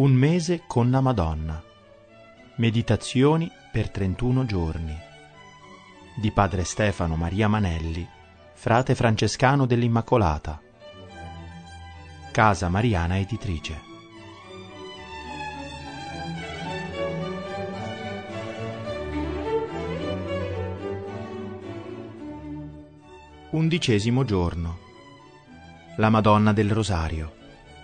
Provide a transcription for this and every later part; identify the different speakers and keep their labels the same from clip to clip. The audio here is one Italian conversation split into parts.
Speaker 1: Un mese con la Madonna. Meditazioni per 31 giorni. Di padre Stefano Maria Manelli, frate francescano dell'Immacolata. Casa Mariana Editrice. Undicesimo giorno. La Madonna del Rosario.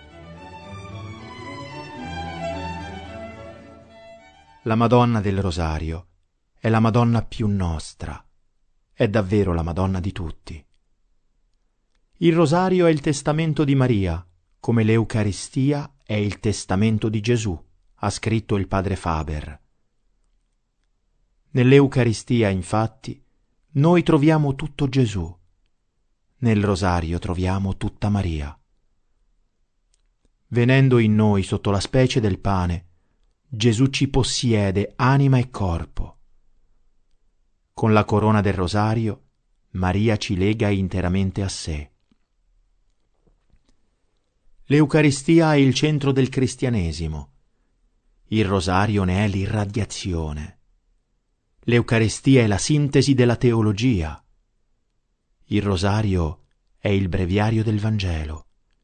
Speaker 1: La Madonna del Rosario è la Madonna più nostra, è davvero la Madonna di tutti. Il Rosario è il testamento di Maria, come l'Eucaristia è il testamento di Gesù, ha scritto il padre Faber. Nell'Eucaristia, infatti, noi troviamo tutto Gesù, nel Rosario troviamo tutta Maria. Venendo in noi sotto la specie del pane, Gesù ci possiede anima e corpo. Con la corona del Rosario, Maria ci lega interamente a sé. L'Eucaristia è il centro del cristianesimo. Il Rosario ne è l'irradiazione. L'Eucaristia è la sintesi della teologia. Il Rosario è il breviario del Vangelo.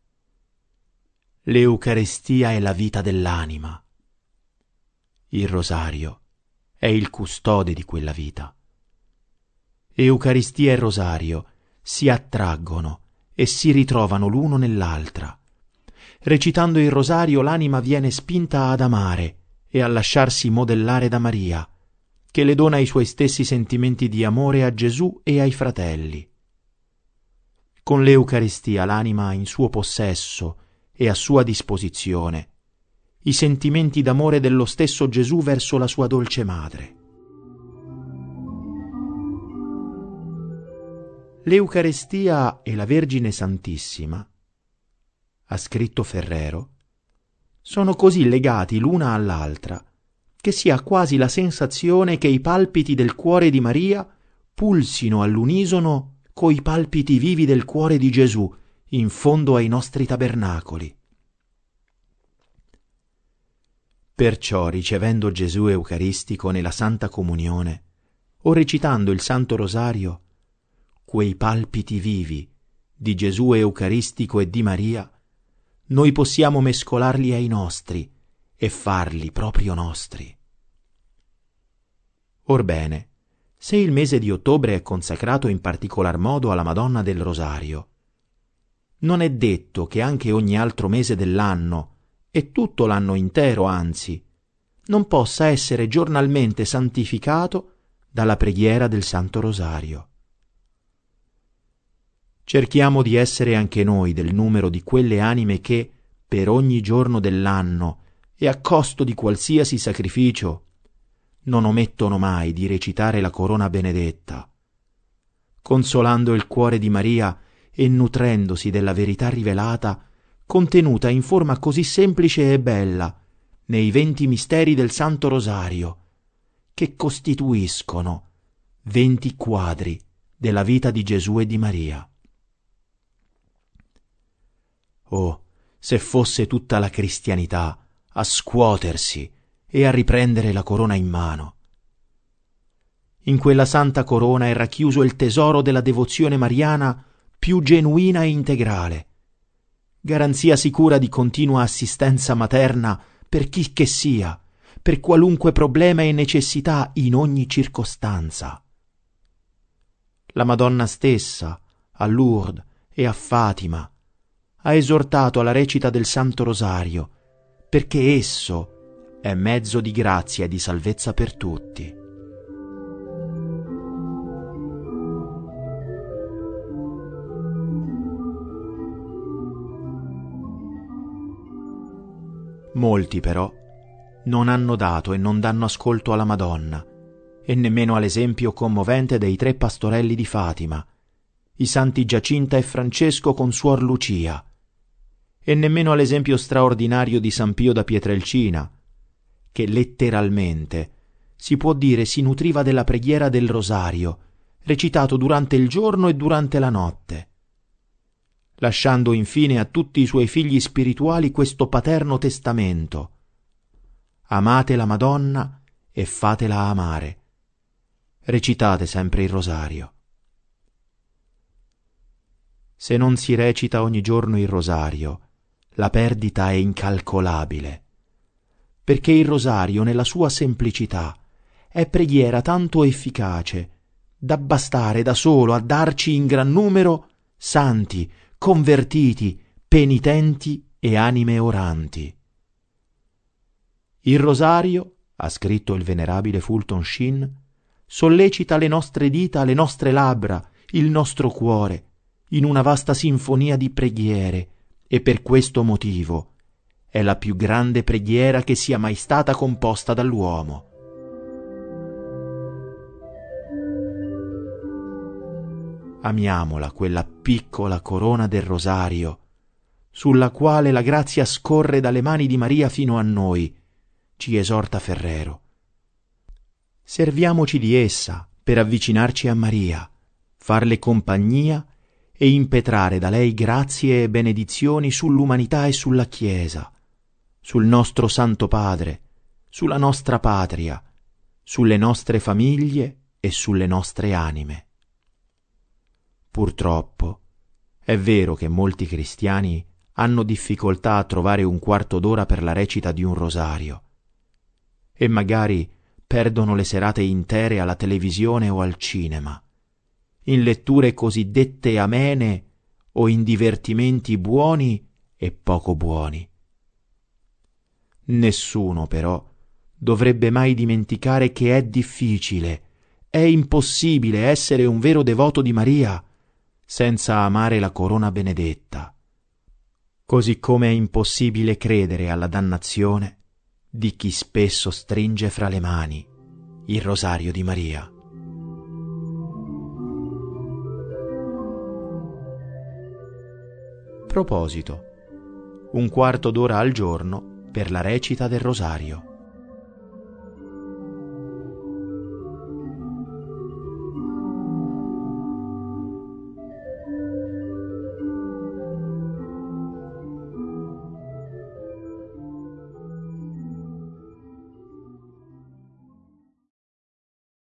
Speaker 1: L'Eucaristia è la vita dell'anima. Il Rosario è il custode di quella vita. Eucaristia e Rosario si attraggono e si ritrovano l'uno nell'altra. Recitando il Rosario l'anima viene spinta ad amare e a lasciarsi modellare da Maria, che le dona i suoi stessi sentimenti di amore a Gesù e ai fratelli. Con l'Eucaristia l'anima ha in suo possesso e a sua disposizione i sentimenti d'amore dello stesso Gesù verso la sua dolce madre. L'Eucaristia e la Vergine Santissima, ha scritto Ferrero, sono così legati l'una all'altra che si ha quasi la sensazione che i palpiti del cuore di Maria pulsino all'unisono coi palpiti vivi del cuore di Gesù in fondo ai nostri tabernacoli. Perciò, ricevendo Gesù Eucaristico nella Santa Comunione o recitando il Santo Rosario, quei palpiti vivi di Gesù Eucaristico e di Maria, noi possiamo mescolarli ai nostri e farli proprio nostri. Orbene, se il mese di ottobre è consacrato in particolar modo alla Madonna del Rosario, non è detto che anche ogni altro mese dell'anno, e tutto l'anno intero anzi, non possa essere giornalmente santificato dalla preghiera del Santo Rosario. Cerchiamo di essere anche noi del numero di quelle anime che, per ogni giorno dell'anno e a costo di qualsiasi sacrificio, non omettono mai di recitare la corona benedetta, consolando il cuore di Maria e nutrendosi della verità rivelata contenuta in forma così semplice e bella nei 20 misteri del Santo Rosario, che costituiscono 20 quadri della vita di Gesù e di Maria. Oh, se fosse tutta la cristianità a scuotersi e a riprendere la corona in mano! In quella santa corona è racchiuso il tesoro della devozione mariana più genuina e integrale, garanzia sicura di continua assistenza materna per chi che sia, per qualunque problema e necessità in ogni circostanza. La Madonna stessa, a Lourdes e a Fatima, ha esortato alla recita del Santo Rosario, perché esso è mezzo di grazia e di salvezza per tutti. Molti però non hanno dato e non danno ascolto alla Madonna e nemmeno all'esempio commovente dei 3 pastorelli di Fatima, i santi Giacinta e Francesco con suor Lucia, e nemmeno all'esempio straordinario di San Pio da Pietrelcina, che letteralmente si può dire si nutriva della preghiera del Rosario, recitato durante il giorno e durante la notte, lasciando infine a tutti i suoi figli spirituali questo paterno testamento, amate la Madonna e fatela amare. Recitate sempre il rosario. Se non si recita ogni giorno il rosario, la perdita è incalcolabile, perché il rosario nella sua semplicità è preghiera tanto efficace da bastare da solo a darci in gran numero santi, convertiti, penitenti e anime oranti. Il rosario, ha scritto il venerabile Fulton Sheen, sollecita le nostre dita, le nostre labbra, il nostro cuore, in una vasta sinfonia di preghiere, e per questo motivo è la più grande preghiera che sia mai stata composta dall'uomo. Amiamola, quella piccola corona del rosario, sulla quale la grazia scorre dalle mani di Maria fino a noi, ci esorta Ferrero. Serviamoci di essa per avvicinarci a Maria, farle compagnia e impetrare da lei grazie e benedizioni sull'umanità e sulla Chiesa, sul nostro Santo Padre, sulla nostra patria, sulle nostre famiglie e sulle nostre anime. Purtroppo è vero che molti cristiani hanno difficoltà a trovare un quarto d'ora per la recita di un rosario e magari perdono le serate intere alla televisione o al cinema, in letture cosiddette amene o in divertimenti buoni e poco buoni. Nessuno, però, dovrebbe mai dimenticare che è difficile, è impossibile essere un vero devoto di Maria senza amare la corona benedetta, così come è impossibile credere alla dannazione di chi spesso stringe fra le mani il rosario di Maria. Proposito: un quarto d'ora al giorno per la recita del rosario.